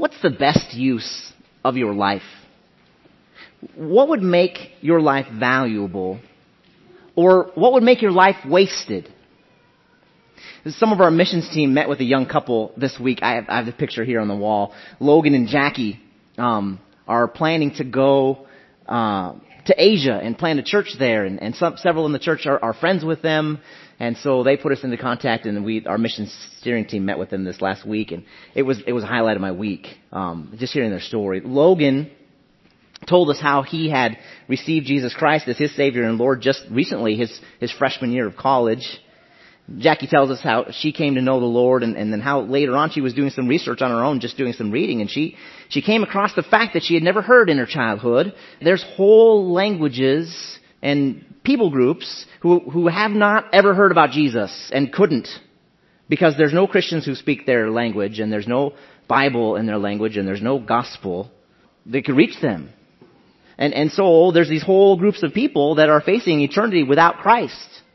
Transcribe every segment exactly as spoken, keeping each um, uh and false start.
What's the best use of your life? What would make your life valuable? Or what would make your life wasted? Some of our missions team met with a young couple this week. I have, I have the picture here on the wall. Logan and Jackie um, are planning to go uh, to Asia and plant a church there. And, and some, several in the church are, are friends with them. And so they put us into contact, and we, our missions steering team met with them this last week. And it was it was a highlight of my week, um, just hearing their story. Logan told us how he had received Jesus Christ as his Savior and Lord just recently, his, his freshman year of college. Jackie tells us how she came to know the Lord, and, and then how later on she was doing some research on her own, just doing some reading, and she, she came across the fact that she had never heard in her childhood. There's whole languages and people groups who, who have not ever heard about Jesus and couldn't, because there's no Christians who speak their language, and there's no Bible in their language, and there's no gospel that could reach them. And, and so there's these whole groups of people that are facing eternity without Christ.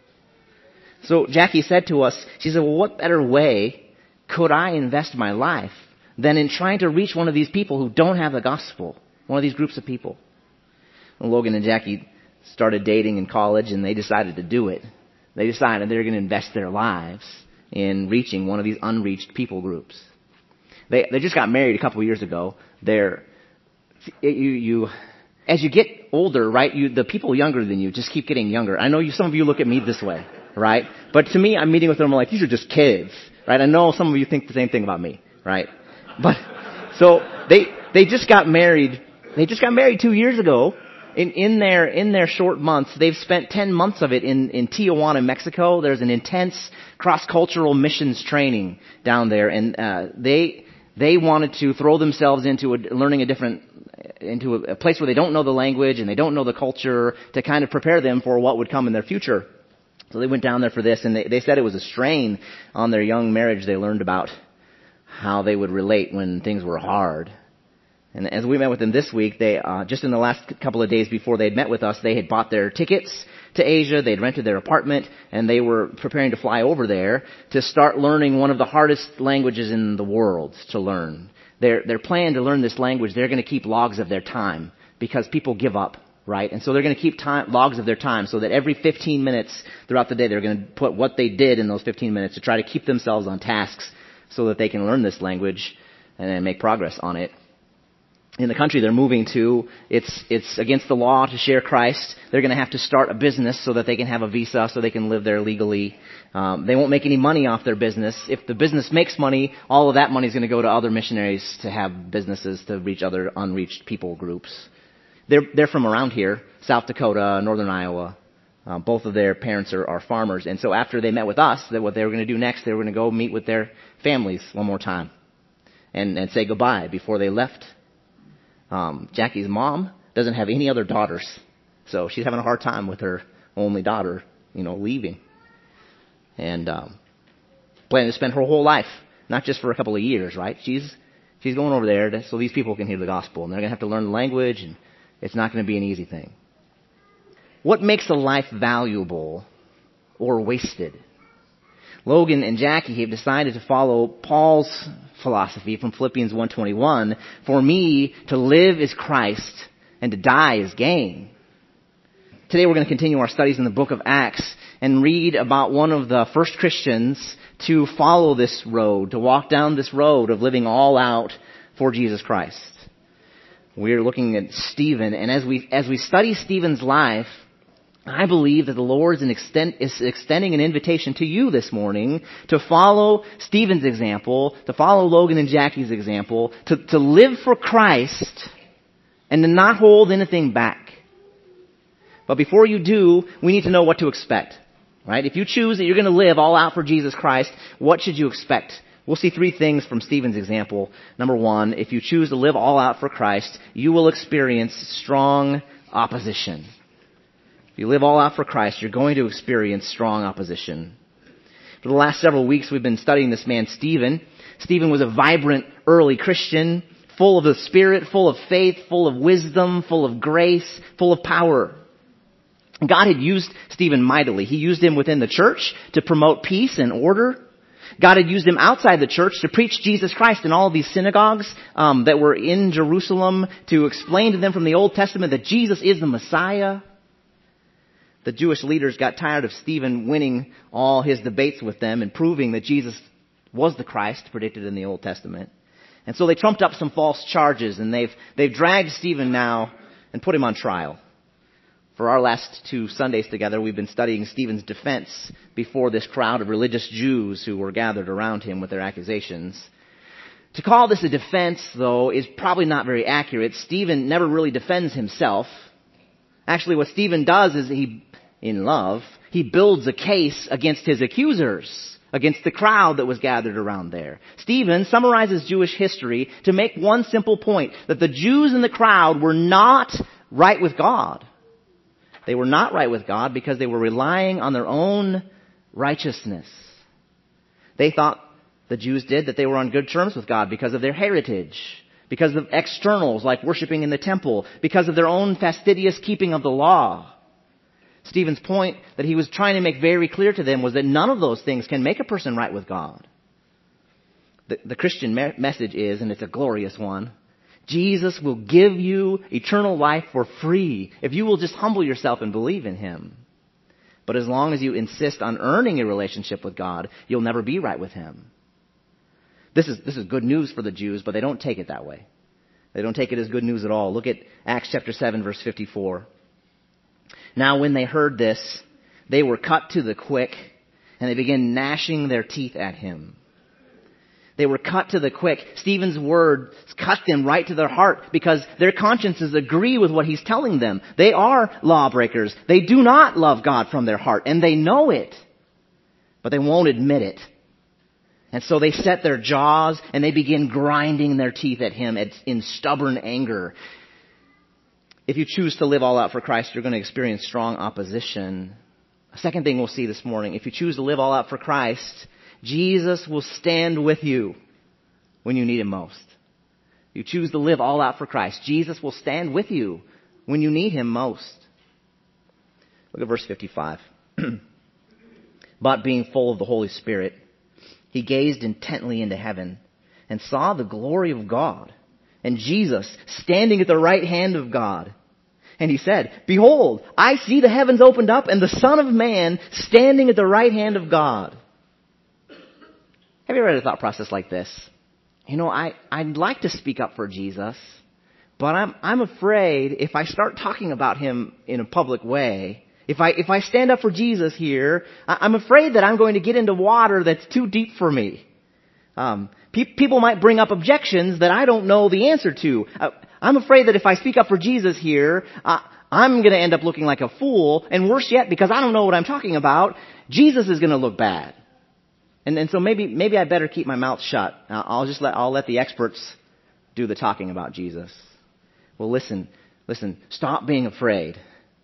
So Jackie said to us, she said, well, what better way could I invest my life than in trying to reach one of these people who don't have the gospel, one of these groups of people? And Logan and Jackie started dating in college, and they decided to do it. They decided they're going to invest their lives in reaching one of these unreached people groups. They they just got married a couple of years ago. They're you you as you get older, right? You the people younger than you just keep getting younger. I know you. Some of you look at me this way, right? But to me, I'm meeting with them. I'm like, these are just kids, right? I know some of you think the same thing about me, right? But so they they just got married. They just got married two years ago. In, in their in their short months, they've spent ten months of it in, in Tijuana, Mexico. There's an intense cross-cultural missions training down there, and uh, they they wanted to throw themselves into a, learning a different into a, a place where they don't know the language and they don't know the culture, to kind of prepare them for what would come in their future. So they went down there for this, and they, they said it was a strain on their young marriage. They learned about how they would relate when things were hard. And as we met with them this week, they uh, just in the last couple of days before they'd met with us, they had bought their tickets to Asia. They'd rented their apartment, and they were preparing to fly over there to start learning one of the hardest languages in the world to learn. Their their plan to learn this language, they're going to keep logs of their time, because people give up, right? And so they're going to keep time, logs of their time, so that every fifteen minutes throughout the day, they're going to put what they did in those fifteen minutes to try to keep themselves on tasks so that they can learn this language and then make progress on it. In the country they're moving to, it's it's against the law to share Christ. They're going to have to start a business so that they can have a visa, so they can live there legally. Um, they won't make any money off their business. If the business makes money, all of that money is going to go to other missionaries to have businesses to reach other unreached people groups. They're they're from around here, South Dakota, Northern Iowa. Uh, both of their parents are, are farmers, and so after they met with us, that what they were going to do next, they were going to go meet with their families one more time, and and say goodbye before they left. Um, Jackie's mom doesn't have any other daughters, so she's having a hard time with her only daughter, you know, leaving. And um, planning to spend her whole life, not just for a couple of years, right? She's she's going over there to, so these people can hear the gospel, and they're going to have to learn the language, and it's not going to be an easy thing. What makes a life valuable or wasted? Logan and Jackie have decided to follow Paul's philosophy from Philippians one twenty-one, for me to live is Christ and to die is gain. Today we're going to continue our studies in the book of Acts and read about one of the first Christians to follow this road, to walk down this road of living all out for Jesus Christ. We're looking at Stephen, and as we as we study Stephen's life, I believe that the Lord is, an extend, is extending an invitation to you this morning to follow Stephen's example, to follow Logan and Jackie's example, to, to live for Christ and to not hold anything back. But before you do, we need to know what to expect, right? If you choose that you're going to live all out for Jesus Christ, what should you expect? We'll see three things from Stephen's example. Number one, if you choose to live all out for Christ, you will experience strong opposition. If you live all out for Christ, you're going to experience strong opposition. For the last several weeks, we've been studying this man, Stephen. Stephen was a vibrant early Christian, full of the Spirit, full of faith, full of wisdom, full of grace, full of power. God had used Stephen mightily. He used him within the church to promote peace and order. God had used him outside the church to preach Jesus Christ in all of these synagogues um, that were in Jerusalem, to explain to them from the Old Testament that Jesus is the Messiah. The Jewish leaders got tired of Stephen winning all his debates with them and proving that Jesus was the Christ predicted in the Old Testament. And so they trumped up some false charges, and they've they've dragged Stephen now and put him on trial. For our last two Sundays together, we've been studying Stephen's defense before this crowd of religious Jews who were gathered around him with their accusations. To call this a defense, though, is probably not very accurate. Stephen never really defends himself. Actually, what Stephen does is he, in love, he builds a case against his accusers, against the crowd that was gathered around there. Stephen summarizes Jewish history to make one simple point, that the Jews in the crowd were not right with God. They were not right with God because they were relying on their own righteousness. They thought, the Jews did, that they were on good terms with God because of their heritage, because of externals like worshiping in the temple, because of their own fastidious keeping of the law. Stephen's point that he was trying to make very clear to them was that none of those things can make a person right with God. The, the Christian me- message is, and it's a glorious one, Jesus will give you eternal life for free if you will just humble yourself and believe in him. But as long as you insist on earning a relationship with God, you'll never be right with him. This is, this is good news for the Jews, but they don't take it that way. They don't take it as good news at all. Look at Acts chapter seven, verse fifty-four. Now when they heard this, they were cut to the quick, and they began gnashing their teeth at him. They were cut to the quick. Stephen's words cut them right to their heart because their consciences agree with what he's telling them. They are lawbreakers. They do not love God from their heart, and they know it, but they won't admit it. And so they set their jaws and they begin grinding their teeth at him in stubborn anger. If you choose to live all out for Christ, you're going to experience strong opposition. A second thing we'll see this morning, if you choose to live all out for Christ, Jesus will stand with you when you need him most. You choose to live all out for Christ. Jesus will stand with you when you need him most. Look at verse fifty-five. But being full of the Holy Spirit, he gazed intently into heaven and saw the glory of God and Jesus standing at the right hand of God. And he said, Behold, I see the heavens opened up and the Son of Man standing at the right hand of God. Have you ever had a thought process like this? You know, I, I'd like to speak up for Jesus, but I'm, I'm afraid if I start talking about him in a public way, if I, if I stand up for Jesus here, I, I'm afraid that I'm going to get into water that's too deep for me. Um, pe- people might bring up objections that I don't know the answer to. Uh, I'm afraid that if I speak up for Jesus here, uh, I'm going to end up looking like a fool, and worse yet, because I don't know what I'm talking about, Jesus is going to look bad. And, and so maybe maybe I better keep my mouth shut. I'll just let I'll let the experts do the talking about Jesus. Well, listen, listen. Stop being afraid.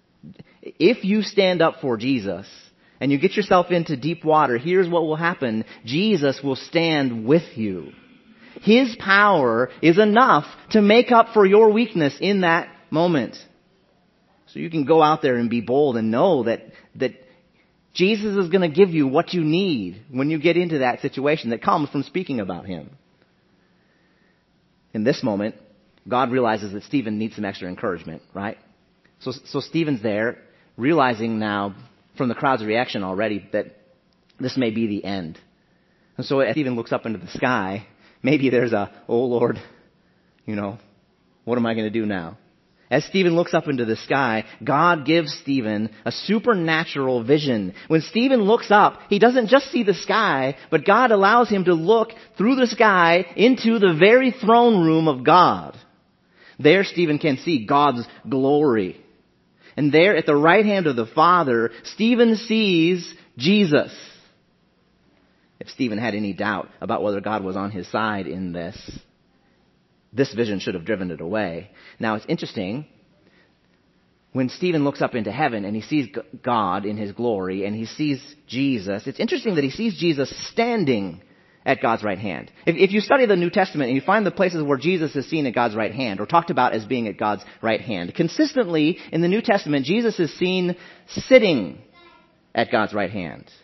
If you stand up for Jesus and you get yourself into deep water, here's what will happen: Jesus will stand with you. His power is enough to make up for your weakness in that moment. So you can go out there and be bold and know that that. Jesus is going to give you what you need when you get into that situation that comes from speaking about him. In this moment, God realizes that Stephen needs some extra encouragement, right? So, so Stephen's there, realizing now from the crowd's reaction already that this may be the end. And so as Stephen looks up into the sky, maybe there's a, oh Lord, you know, what am I going to do now? As Stephen looks up into the sky, God gives Stephen a supernatural vision. When Stephen looks up, he doesn't just see the sky, but God allows him to look through the sky into the very throne room of God. There Stephen can see God's glory. And there at the right hand of the Father, Stephen sees Jesus. If Stephen had any doubt about whether God was on his side in this, this vision should have driven it away. Now it's interesting, when Stephen looks up into heaven and he sees God in his glory and he sees Jesus, it's interesting that he sees Jesus standing at God's right hand. If, if you study the New Testament and you find the places where Jesus is seen at God's right hand or talked about as being at God's right hand, consistently in the New Testament, Jesus is seen sitting at God's right hand.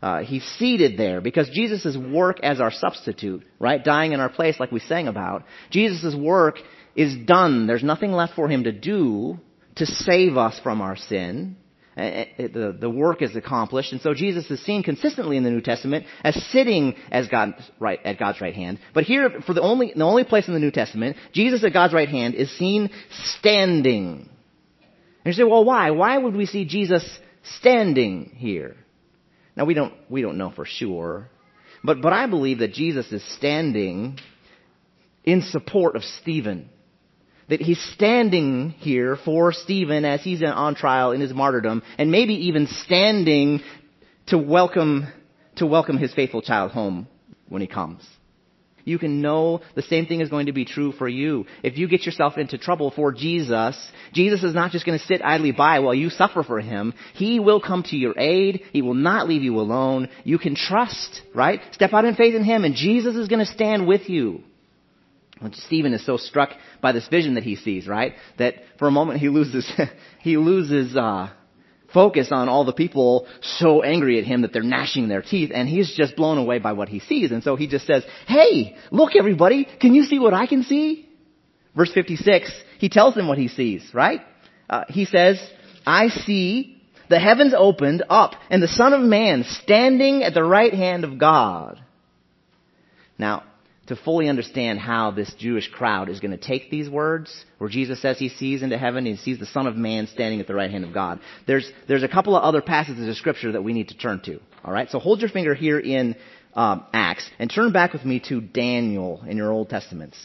Uh, he's seated there because Jesus' work as our substitute, right? Dying in our place like we sang about. Jesus' work is done. There's nothing left for him to do to save us from our sin. The, the work is accomplished. And so Jesus is seen consistently in the New Testament as sitting as God, right, at God's right hand. But here, for the only, the only place in the New Testament, Jesus at God's right hand is seen standing. And you say, well, why? Why would we see Jesus standing here? Now, we don't, we don't know for sure. But, but I believe that Jesus is standing in support of Stephen. That he's standing here for Stephen as he's on trial in his martyrdom, and maybe even standing to welcome to welcome his faithful child home when he comes. You can know the same thing is going to be true for you. If you get yourself into trouble for Jesus, Jesus is not just going to sit idly by while you suffer for him. He will come to your aid. He will not leave you alone. You can trust, right? Step out in faith in him, and Jesus is going to stand with you. Stephen is so struck by this vision that he sees, right? That for a moment he loses he loses uh, focus on all the people so angry at him that they're gnashing their teeth, and he's just blown away by what he sees. And so he just says, "Hey, look, everybody! Can you see what I can see?" Verse fifty-six, he tells them what he sees, right? Uh, he says, "I see the heavens opened up, and the Son of Man standing at the right hand of God." Now, to fully understand how this Jewish crowd is going to take these words, where Jesus says he sees into heaven, and he sees the Son of Man standing at the right hand of God. There's there's a couple of other passages of Scripture that we need to turn to. All right, so hold your finger here in um, Acts, and turn back with me to Daniel in your Old Testaments.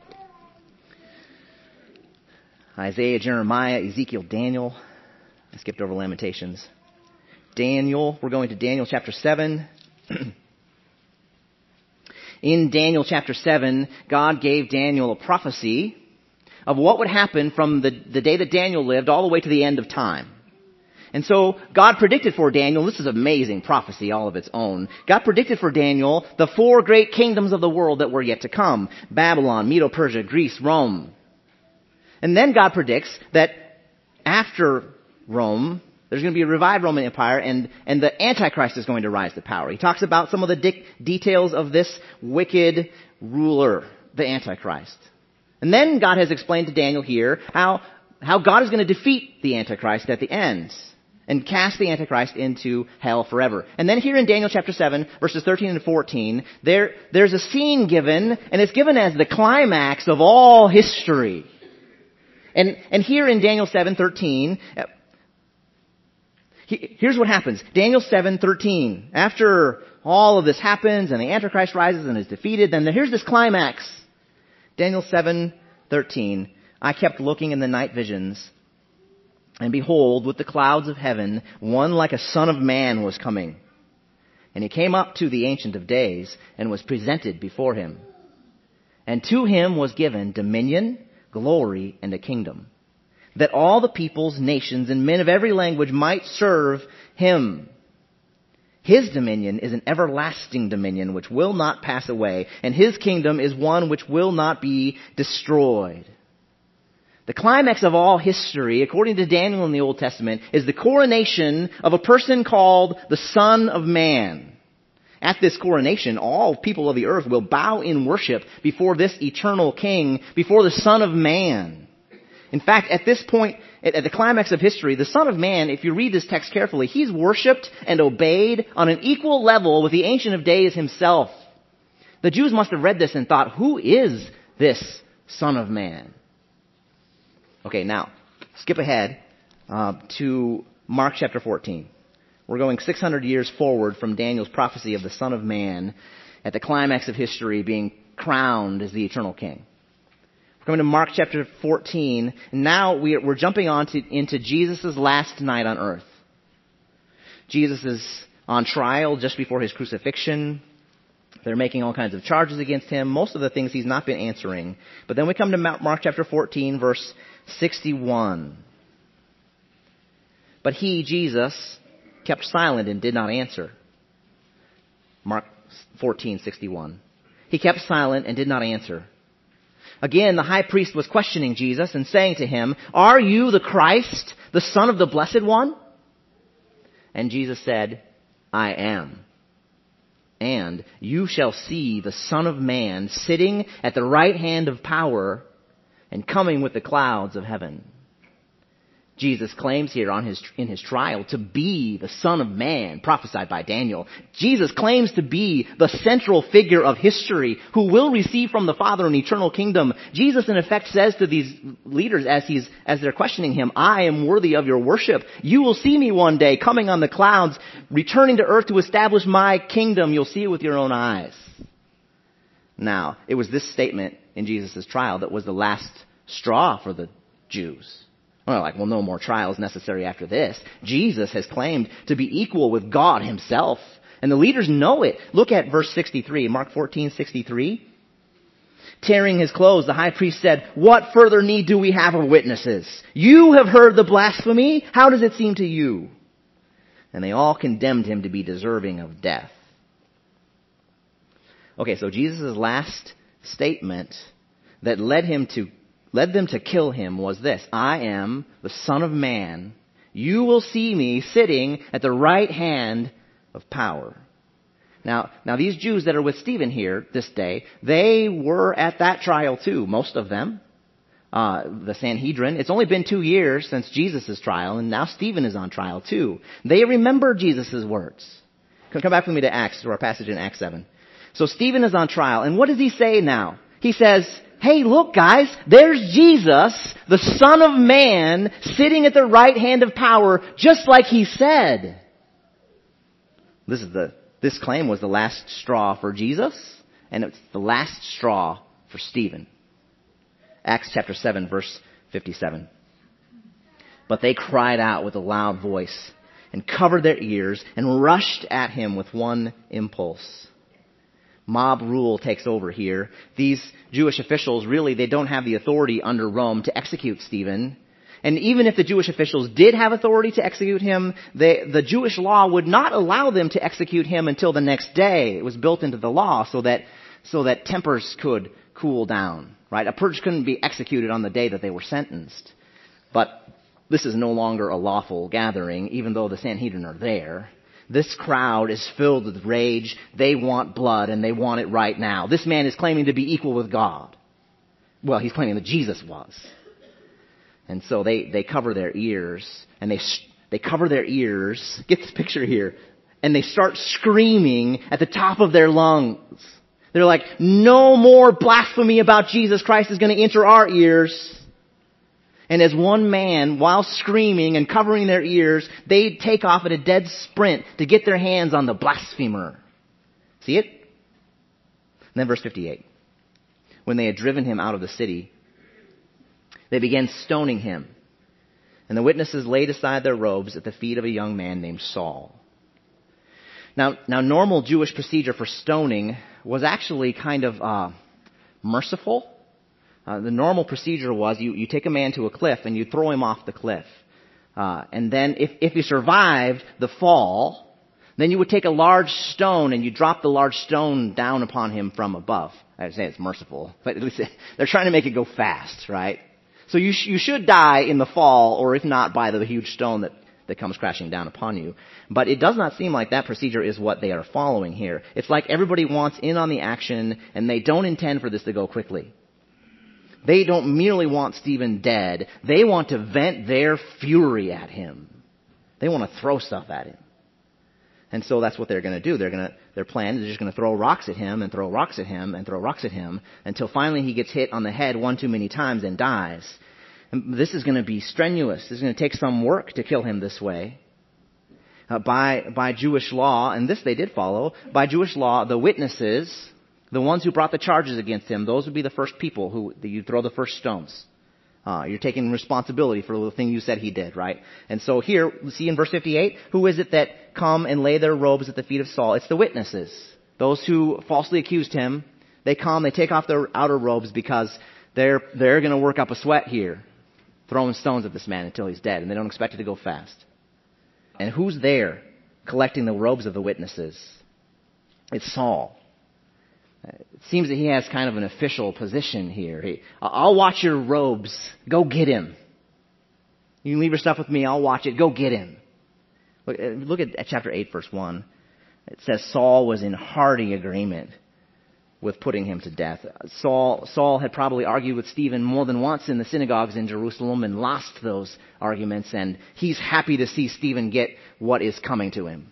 Isaiah, Jeremiah, Ezekiel, Daniel. I skipped over Lamentations. Daniel, we're going to Daniel chapter seven. In Daniel chapter seven, God gave Daniel a prophecy of what would happen from the, the day that Daniel lived all the way to the end of time. And so God predicted for Daniel, this is amazing prophecy all of its own. God predicted for Daniel the four great kingdoms of the world that were yet to come. Babylon, Medo-Persia, Greece, Rome. And then God predicts that after Rome, there's going to be a revived Roman Empire, and, and the Antichrist is going to rise to power. He talks about some of the de- details of this wicked ruler, the Antichrist. And then God has explained to Daniel here how, how God is going to defeat the Antichrist at the end and cast the Antichrist into hell forever. And then here in Daniel chapter seven, verses thirteen and fourteen, there, there's a scene given, and it's given as the climax of all history. And, and here in Daniel seven thirteen, here's what happens. Daniel seven thirteen. After all of this happens and the Antichrist rises and is defeated, then here's this climax. Daniel seven thirteen. I kept looking in the night visions, and behold, with the clouds of heaven, one like a son of man was coming. And he came up to the Ancient of Days and was presented before him. And to him was given dominion, glory, and a kingdom, that all the peoples, nations, and men of every language might serve him. His dominion is an everlasting dominion which will not pass away, and his kingdom is one which will not be destroyed. The climax of all history, according to Daniel in the Old Testament, is the coronation of a person called the Son of Man. At this coronation, all people of the earth will bow in worship before this eternal King, before the Son of Man. In fact, at this point, at the climax of history, the Son of Man, if you read this text carefully, he's worshipped and obeyed on an equal level with the Ancient of Days himself. The Jews must have read this and thought, who is this Son of Man? Okay, now, skip ahead uh, to Mark chapter fourteen. We're going six hundred years forward from Daniel's prophecy of the Son of Man at the climax of history being crowned as the eternal King. We're coming to Mark chapter fourteen, and now we're jumping on to, into Jesus' last night on earth. Jesus is on trial just before his crucifixion. They're making all kinds of charges against him, most of the things he's not been answering. But then we come to Mark chapter fourteen, verse sixty-one. But he, Jesus, kept silent and did not answer. Mark fourteen sixty-one. He kept silent and did not answer. Again, the high priest was questioning Jesus and saying to him, "Are you the Christ, the Son of the Blessed One?" And Jesus said, "I am And you shall see the Son of Man sitting at the right hand of power and coming with the clouds of heaven. Jesus claims here on his, in his trial to be the Son of Man, prophesied by Daniel. Jesus claims to be the central figure of history who will receive from the Father an eternal kingdom. Jesus, in effect, says to these leaders as he's, as they're questioning him, I am worthy of your worship. You will see me one day coming on the clouds, returning to earth to establish my kingdom. You'll see it with your own eyes. Now, it was this statement in Jesus' trial that was the last straw for the Jews. Well, like, well, no more trials necessary after this. Jesus has claimed to be equal with God himself. And the leaders know it. Look at verse sixty-three, Mark fourteen sixty-three. Tearing his clothes, the high priest said, what further need do we have of witnesses? You have heard the blasphemy. How does it seem to you? And they all condemned him to be deserving of death. Okay, so Jesus' last statement that led him to led them to kill him was this: I am the Son of Man. You will see me sitting at the right hand of power. Now, now these Jews that are with Stephen here this day, they were at that trial too, most of them. Uh, the Sanhedrin. It's only been two years since Jesus' trial, and now Stephen is on trial too. They remember Jesus' words. Come back with me to Acts, to our passage in Acts seven. So Stephen is on trial, and what does he say now? He says, hey, look, guys, there's Jesus, the Son of Man, sitting at the right hand of power, just like he said. This is the this claim was the last straw for Jesus, and it's the last straw for Stephen. Acts chapter seven, verse fifty-seven. But they cried out with a loud voice and covered their ears and rushed at him with one impulse. Mob rule takes over here. These Jewish officials, really, they don't have the authority under Rome to execute Stephen. And even if the Jewish officials did have authority to execute him, they, the Jewish law would not allow them to execute him until the next day. It was built into the law so that, so that tempers could cool down, right? A person couldn't be executed on the day that they were sentenced. But this is no longer a lawful gathering, even though the Sanhedrin are there. This crowd is filled with rage. They want blood, and they want it right now. This man is claiming to be equal with God. Well, he's claiming that Jesus was. And so they, they cover their ears, and they they cover their ears. Get this picture here. And they start screaming at the top of their lungs. They're like, no more blasphemy about Jesus Christ is going to enter our ears. And as one man, while screaming and covering their ears, they take off at a dead sprint to get their hands on the blasphemer. See it? And then verse fifty-eight. When they had driven him out of the city, they began stoning him. And the witnesses laid aside their robes at the feet of a young man named Saul. Now, now normal Jewish procedure for stoning was actually kind of uh, merciful. Uh, the normal procedure was you, you take a man to a cliff and you throw him off the cliff. Uh, and then if, if he survived the fall, then you would take a large stone and you drop the large stone down upon him from above. I would say it's merciful, but at least they're trying to make it go fast, right? So you, sh- you should die in the fall, or if not, by the huge stone that, that comes crashing down upon you. But it does not seem like that procedure is what they are following here. It's like everybody wants in on the action and they don't intend for this to go quickly. They don't merely want Stephen dead. They want to vent their fury at him. They want to throw stuff at him. And so that's what they're going to do. They're going to, their plan is they're just going to throw rocks at him and throw rocks at him and throw rocks at him until finally he gets hit on the head one too many times and dies. And this is going to be strenuous. This is going to take some work to kill him this way. Uh, by, by Jewish law, and this they did follow, by Jewish law, the witnesses, the ones who brought the charges against him, those would be the first people who you throw the first stones. Uh, you're taking responsibility for the thing you said he did, right? And so here, see in verse fifty-eight, who is it that come and lay their robes at the feet of Saul? It's the witnesses. Those who falsely accused him. They come, they take off their outer robes because they're, they're going to work up a sweat here, throwing stones at this man until he's dead, and they don't expect it to go fast. And who's there collecting the robes of the witnesses? It's Saul. It seems that he has kind of an official position here. He, I'll watch your robes. Go get him. You can leave your stuff with me. I'll watch it. Go get him. Look, look at, at chapter eight, verse one. It says Saul was in hearty agreement with putting him to death. Saul, Saul had probably argued with Stephen more than once in the synagogues in Jerusalem and lost those arguments, and he's happy to see Stephen get what is coming to him.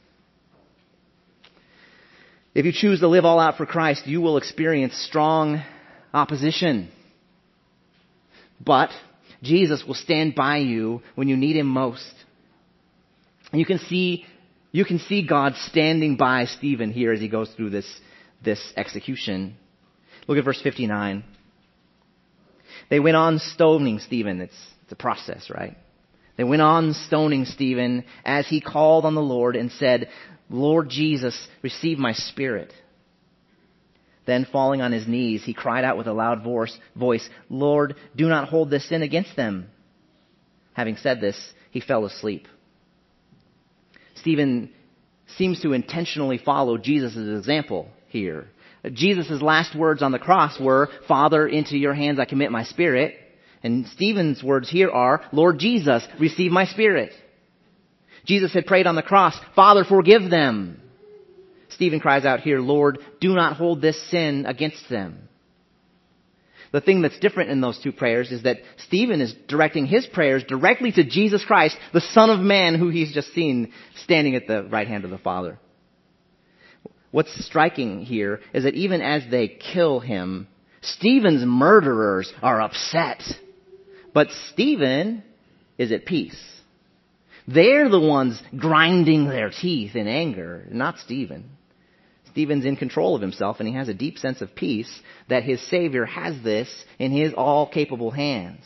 If you choose to live all out for Christ, you will experience strong opposition. But Jesus will stand by you when you need him most. And you can see, you can see God standing by Stephen here as he goes through this, this execution. Look at verse fifty-nine. They went on stoning Stephen. It's, it's a process, right? They went on stoning Stephen as he called on the Lord and said, Lord Jesus, receive my spirit. Then falling on his knees, he cried out with a loud voice, voice, Lord, do not hold this sin against them. Having said this, he fell asleep. Stephen seems to intentionally follow Jesus' example here. Jesus' last words on the cross were, Father, into your hands I commit my spirit. And Stephen's words here are, Lord Jesus, receive my spirit. Jesus had prayed on the cross, Father, forgive them. Stephen cries out here, Lord, do not hold this sin against them. The thing that's different in those two prayers is that Stephen is directing his prayers directly to Jesus Christ, the Son of Man, who he's just seen standing at the right hand of the Father. What's striking here is that even as they kill him, Stephen's murderers are upset. But Stephen is at peace. They're the ones grinding their teeth in anger, not Stephen. Stephen's in control of himself, and he has a deep sense of peace that his Savior has this in his all-capable hands.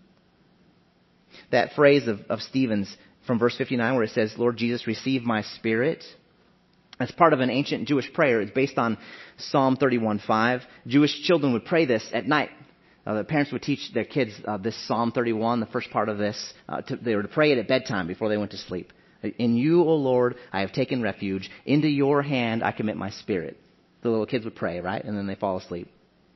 That phrase of, of Stephen's from verse fifty-nine where it says, Lord Jesus, receive my spirit, that's part of an ancient Jewish prayer. It's based on Psalm thirty-one five. Jewish children would pray this at night. Uh, the parents would teach their kids uh, this Psalm thirty-one, the first part of this. Uh, to, they were to pray it at bedtime before they went to sleep. In you, O Lord, I have taken refuge. Into your hand I commit my spirit. The little kids would pray, right? And then they fall asleep.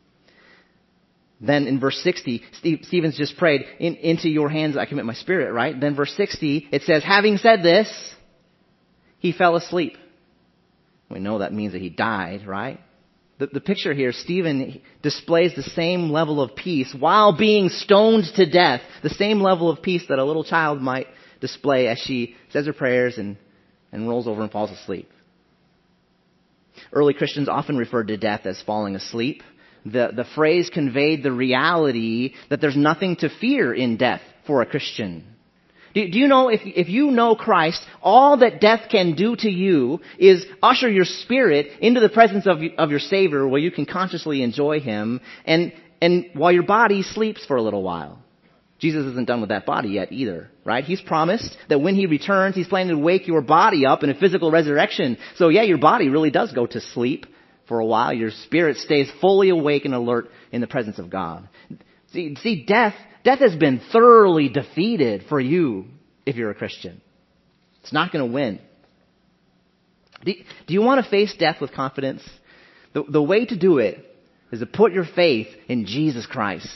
Then in verse sixty, Steve, Stephen's just prayed, in, into your hands I commit my spirit, right? Then verse sixty, it says, having said this, he fell asleep. We know that means that he died, right? The, the picture here, Stephen displays the same level of peace while being stoned to death. The same level of peace that a little child might display as she says her prayers and, and rolls over and falls asleep. Early Christians often referred to death as falling asleep. The, the phrase conveyed the reality that there's nothing to fear in death for a Christian. Do, do you know, if, if you know Christ, all that death can do to you is usher your spirit into the presence of, of your Savior where you can consciously enjoy Him, and, and while your body sleeps for a little while. Jesus isn't done with that body yet either, right? He's promised that when He returns, He's planning to wake your body up in a physical resurrection. So yeah, your body really does go to sleep for a while. Your spirit stays fully awake and alert in the presence of God. See, see death, death has been thoroughly defeated for you if you're a Christian. It's not going to win. Do, do you want to face death with confidence? The, the way to do it is to put your faith in Jesus Christ.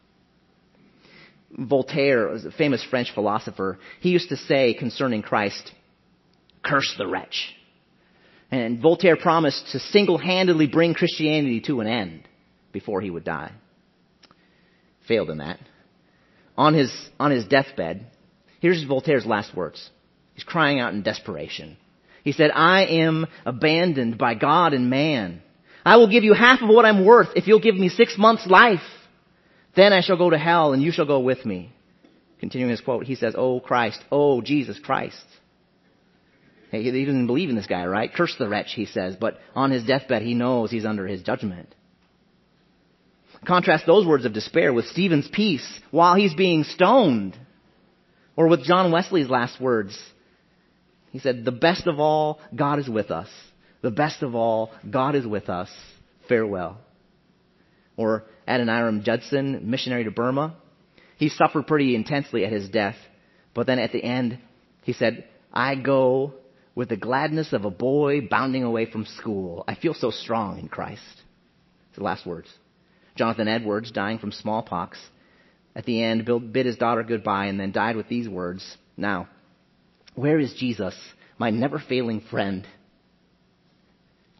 Voltaire, was a famous French philosopher, he used to say concerning Christ, curse the wretch. And Voltaire promised to single-handedly bring Christianity to an end before he would die. Failed in that. On his, on his deathbed, here's Voltaire's last words. He's crying out in desperation. He said, I am abandoned by God and man. I will give you half of what I'm worth if you'll give me six months' life. Then I shall go to hell and you shall go with me. Continuing his quote, he says, oh Christ, oh Jesus Christ. Hey, he doesn't believe in this guy, right? Curse the wretch, he says. But on his deathbed, he knows he's under his judgment. Contrast those words of despair with Stephen's peace while he's being stoned. Or with John Wesley's last words. He said, the best of all, God is with us. The best of all, God is with us. Farewell. Or Adoniram Judson, missionary to Burma. He suffered pretty intensely at his death. But then at the end, he said, I go with the gladness of a boy bounding away from school. I feel so strong in Christ. It's the last words. Jonathan Edwards, dying from smallpox, at the end bid his daughter goodbye and then died with these words. Now, where is Jesus, my never-failing friend?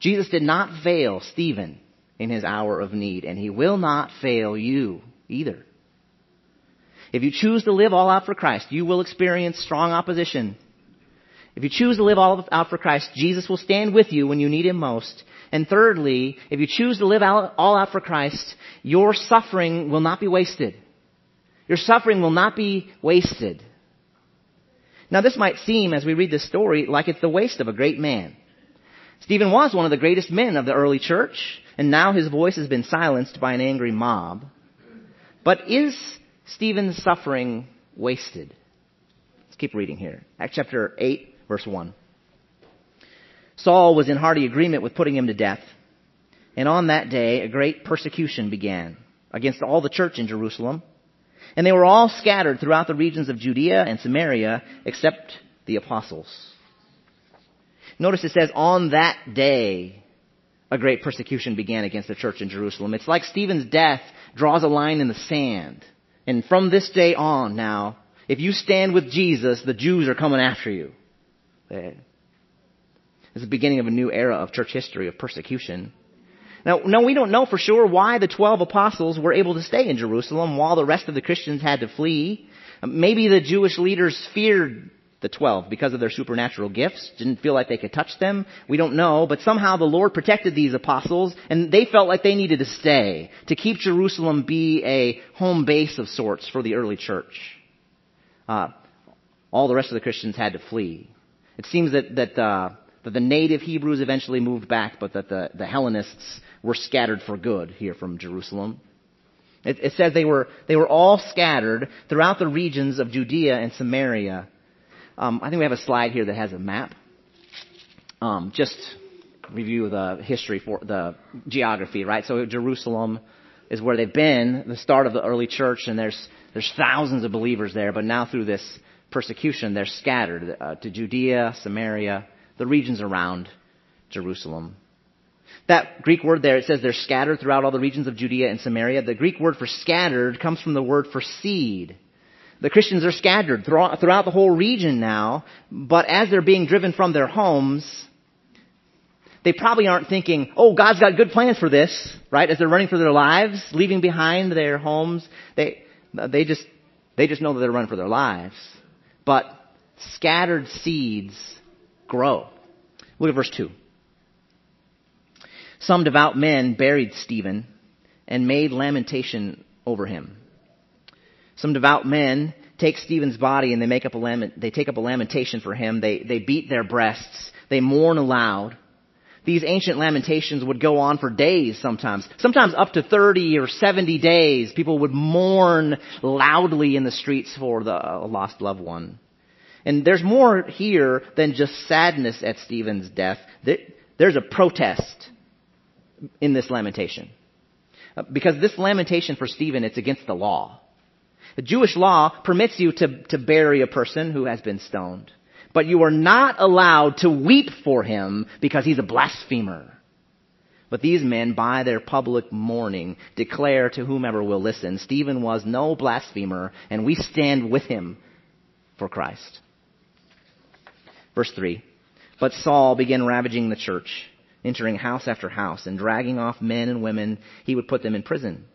Jesus did not fail Stephen in his hour of need, and he will not fail you either. If you choose to live all out for Christ, you will experience strong opposition. If you choose to live all out for Christ, Jesus will stand with you when you need him most. And thirdly, if you choose to live out, all out for Christ, your suffering will not be wasted. Your suffering will not be wasted. Now this might seem, as we read this story, like it's the waste of a great man. Stephen was one of the greatest men of the early church, and now his voice has been silenced by an angry mob. But is Stephen's suffering wasted? Let's keep reading here. Acts chapter eight, verse one. Saul was in hearty agreement with putting him to death, and on that day a great persecution began against all the church in Jerusalem, and they were all scattered throughout the regions of Judea and Samaria, except the apostles. Notice it says, on that day, a great persecution began against the church in Jerusalem. It's like Stephen's death draws a line in the sand. And from this day on now, if you stand with Jesus, the Jews are coming after you. This is the beginning of a new era of church history of persecution. Now, no, we don't know for sure why the twelve apostles were able to stay in Jerusalem while the rest of the Christians had to flee. Maybe the Jewish leaders feared the twelve because of their supernatural gifts, didn't feel like they could touch them. We don't know, but somehow the Lord protected these apostles, and they felt like they needed to stay to keep Jerusalem be a home base of sorts for the early church. Uh, all the rest of the Christians had to flee. It seems that that, uh, that the native Hebrews eventually moved back, but that the, the Hellenists were scattered for good here from Jerusalem. It, it says they were they were all scattered throughout the regions of Judea and Samaria. Um, I think we have a slide here that has a map. Um, just review the history for the geography, right? So Jerusalem is where they've been, the start of the early church, and there's there's thousands of believers there. But now through this persecution, they're scattered uh, to Judea, Samaria, the regions around Jerusalem. That Greek word there, it says they're scattered throughout all the regions of Judea and Samaria. The Greek word for scattered comes from the word for seed. The Christians are scattered throughout the whole region now, but as they're being driven from their homes, they probably aren't thinking, oh, God's got good plans for this, right? As they're running for their lives, leaving behind their homes, they they just they just know that they're running for their lives. But scattered seeds grow. Look at verse two. Some devout men buried Stephen and made lamentation over him. Some devout men take Stephen's body and they make up a lament, they take up a lamentation for him. They they beat their breasts. They mourn aloud. These ancient lamentations would go on for days sometimes. Sometimes up to thirty or seventy days. People would mourn loudly in the streets for the lost loved one. And there's more here than just sadness at Stephen's death. There's a protest in this lamentation. Because this lamentation for Stephen, it's against the law. The Jewish law permits you to, to bury a person who has been stoned. But you are not allowed to weep for him because he's a blasphemer. But these men, by their public mourning, declare to whomever will listen, Stephen was no blasphemer, and we stand with him for Christ. Verse three. But Saul began ravaging the church, entering house after house, and dragging off men and women, he would put them in prison.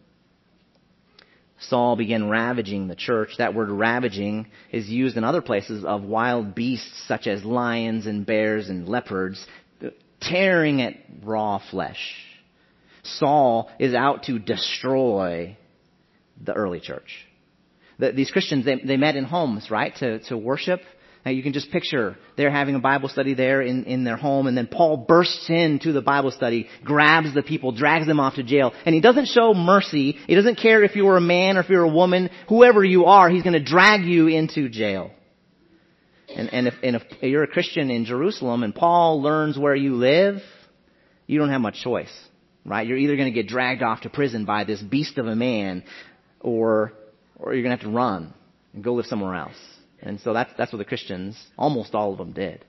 Saul began ravaging the church. That word ravaging is used in other places of wild beasts such as lions and bears and leopards, tearing at raw flesh. Saul is out to destroy the early church. The, these Christians, they, they met in homes, right, to, to worship. Now you can just picture they're having a Bible study there in, in their home, and then Paul bursts into the Bible study, grabs the people, drags them off to jail, and he doesn't show mercy. He doesn't care if you're a man or if you're a woman, whoever you are, he's going to drag you into jail. And, and, if, and if you're a Christian in Jerusalem and Paul learns where you live, you don't have much choice, right? You're either going to get dragged off to prison by this beast of a man, or or you're going to have to run and go live somewhere else. And so that's that's what the Christians, almost all of them, did.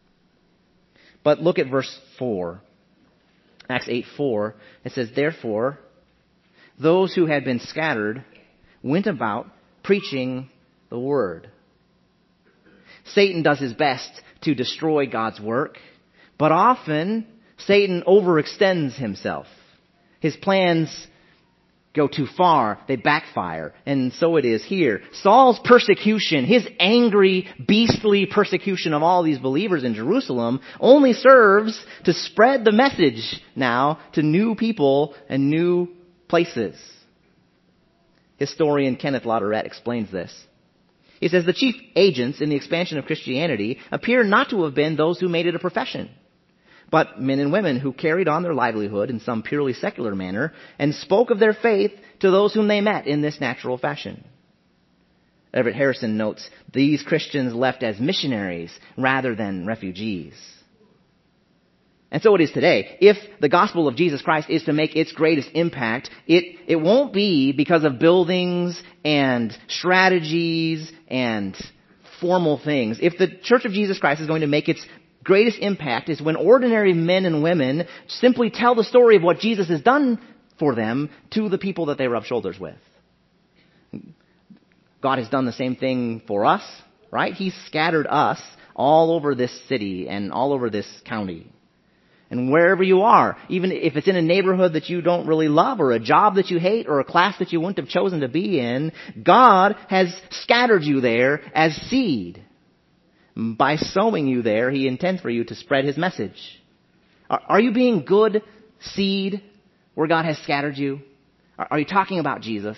But look at verse four. Acts eight four. It says, therefore, those who had been scattered went about preaching the word. Satan does his best to destroy God's work, but often Satan overextends himself. His plans go too far. They backfire. And so it is here. Saul's persecution, his angry, beastly persecution of all these believers in Jerusalem only serves to spread the message now to new people and new places. Historian Kenneth Latourette explains this. He says the chief agents in the expansion of Christianity appear not to have been those who made it a profession, but men and women who carried on their livelihood in some purely secular manner and spoke of their faith to those whom they met in this natural fashion. Everett Harrison notes, these Christians left as missionaries rather than refugees. And so it is today. If the gospel of Jesus Christ is to make its greatest impact, it, it won't be because of buildings and strategies and formal things. If the Church of Jesus Christ is going to make its greatest impact, is when ordinary men and women simply tell the story of what Jesus has done for them to the people that they rub shoulders with. God has done the same thing for us, right? He's scattered us all over this city and all over this county. And wherever you are, even if it's in a neighborhood that you don't really love, or a job that you hate, or a class that you wouldn't have chosen to be in, God has scattered you there as seed. By sowing you there, He intends for you to spread His message. Are, are you being good seed where God has scattered you? Are, are you talking about Jesus?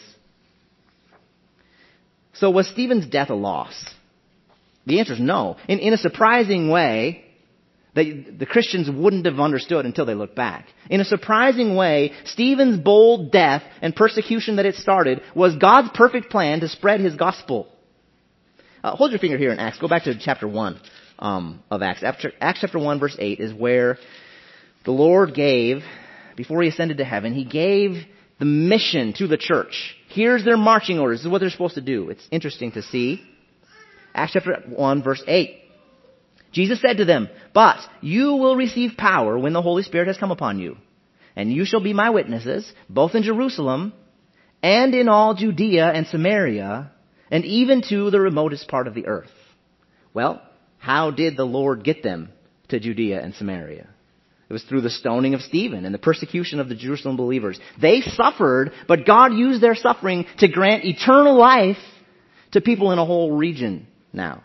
So was Stephen's death a loss? The answer is no. In, in a surprising way, They, the Christians wouldn't have understood until they looked back. In a surprising way, Stephen's bold death and persecution that it started was God's perfect plan to spread His gospel. Uh, hold your finger here in Acts. Go back to chapter one um, of Acts. After, Acts chapter one verse eight is where the Lord gave, before He ascended to heaven, He gave the mission to the church. Here's their marching orders. This is what they're supposed to do. It's interesting to see. Acts chapter one verse eight. Jesus said to them, "But you will receive power when the Holy Spirit has come upon you. And you shall be my witnesses, both in Jerusalem and in all Judea and Samaria, and even to the remotest part of the earth." Well, how did the Lord get them to Judea and Samaria? It was through the stoning of Stephen and the persecution of the Jerusalem believers. They suffered, but God used their suffering to grant eternal life to people in a whole region now.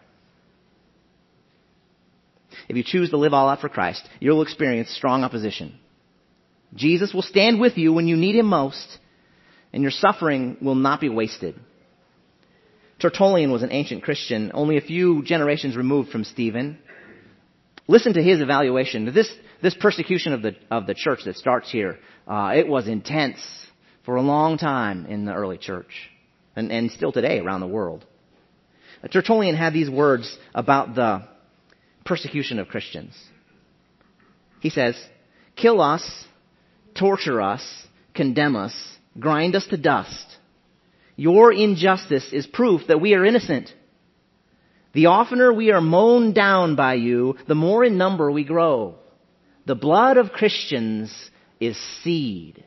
If you choose to live all out for Christ, you'll experience strong opposition. Jesus will stand with you when you need Him most, and your suffering will not be wasted. Tertullian was an ancient Christian, only a few generations removed from Stephen. Listen to his evaluation. This, this persecution of the, of the church that starts here, uh, it was intense for a long time in the early church, and, and still today around the world. Tertullian had these words about the persecution of Christians. He says, "Kill us, torture us, condemn us, grind us to dust. Your injustice is proof that we are innocent. The oftener we are mown down by you, the more in number we grow. The blood of Christians is seed."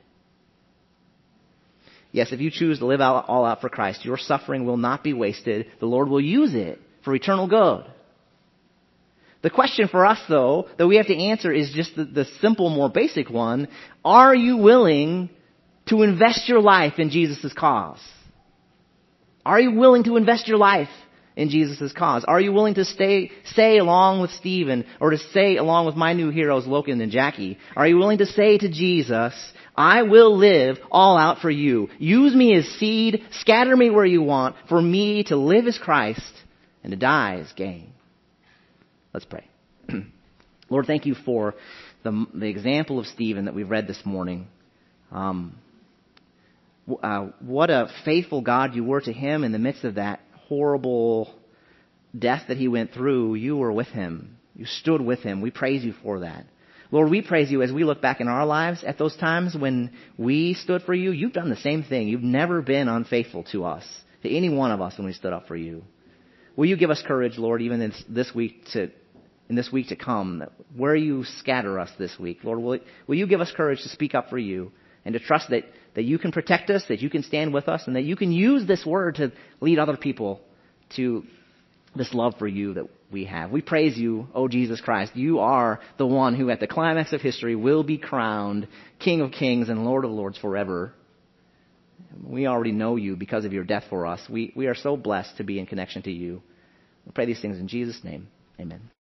Yes, if you choose to live all out for Christ, your suffering will not be wasted. The Lord will use it for eternal good. The question for us, though, that we have to answer is just the, the simple, more basic one. Are you willing to invest your life in Jesus' cause? Are you willing to invest your life in Jesus' cause? Are you willing to stay, say along with Stephen, or to say along with my new heroes, Logan and Jackie? Are you willing to say to Jesus, "I will live all out for you. Use me as seed, scatter me where you want. For me to live as Christ and to die as gain"? Let's pray. Lord, thank you for the, the example of Stephen that we've read this morning. Um, uh, what a faithful God you were to him in the midst of that horrible death that he went through. You were with him. You stood with him. We praise you for that. Lord, we praise you as we look back in our lives at those times when we stood for you. You've done the same thing. You've never been unfaithful to us, to any one of us when we stood up for you. Will you give us courage, Lord, even in this week to, in this week to come, that where you scatter us this week, Lord, will, will you give us courage to speak up for you and to trust that, that you can protect us, that you can stand with us, and that you can use this word to lead other people to this love for you that we have. We praise you, O Jesus Christ. You are the one who at the climax of history will be crowned King of Kings and Lord of Lords forever. We already know you because of your death for us. We, we are so blessed to be in connection to you. We pray these things in Jesus' name. Amen.